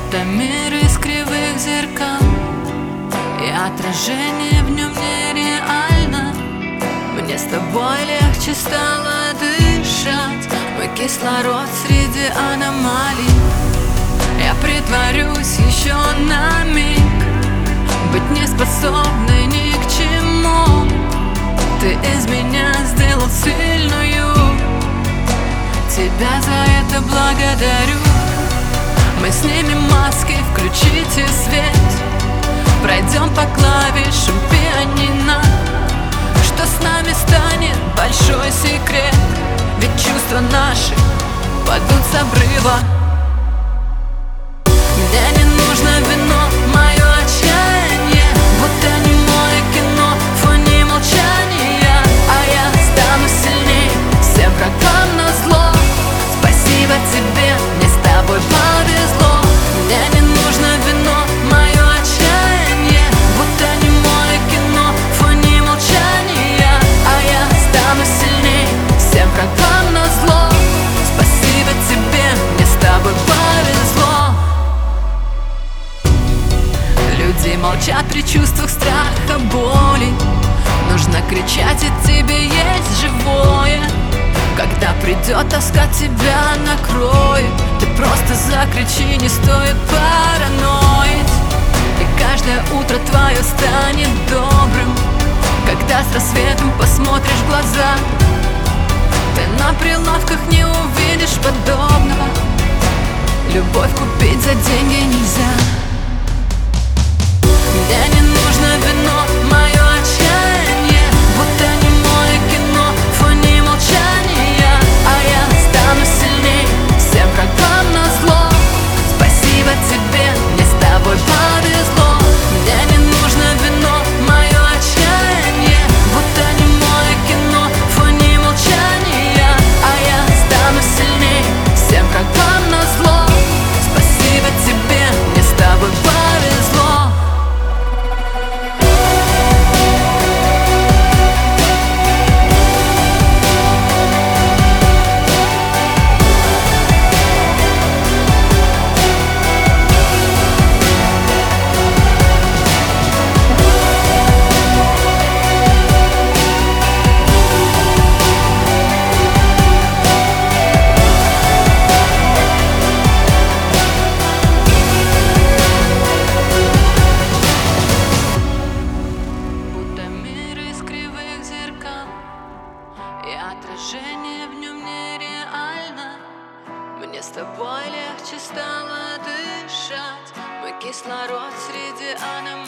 будто мир из кривых зеркал, и отражение в нем нереально. Мне с тобой легче стало дышать, мой кислород среди аномалий. Я притворюсь еще на миг быть неспособной ни к чему. Ты из меня сделал сильную, тебя за это благодарю. Мы снимем маски, включите свет, пройдем по клавишам пианино. Что с нами станет — большой секрет, ведь чувства наши падут с обрыва. Мне не нужно вино, мое отчаяние будто немое кино в фоне молчания. А я стану сильней всем врагам назло. Спасибо тебе, мне с тобой повезло. Мне не нужно вино, мое отчаяние будто немое кино в фоне молчания. А я стану сильней всем врагам назло. Спасибо тебе, мне с тобой повезло. Люди молчат при чувствах страха, боли. Нужно кричать, и тебе есть живое. Когда придет тоска, тебя накроет. Ты просто закричи, не стоит параноить. И каждое утро твое станет добрым, когда с рассветом посмотришь в глаза. Ты на прилавках не увидишь подобного. Любовь купить за деньги нельзя. Мне не нужно вино, мое отчаяние будто немое кино в фоне молчания. А я стану сильней всем врагам назло. Спасибо тебе, мне с тобой повезло. Мне не нужно вино, мое отчаяние будто немое кино в фоне молчания. А я стану сильней всем врагам назло. Спасибо тебе, мне с тобой повезло. И отражение в нем нереально. Мне с тобой легче стало дышать, мой кислород среди аномалий.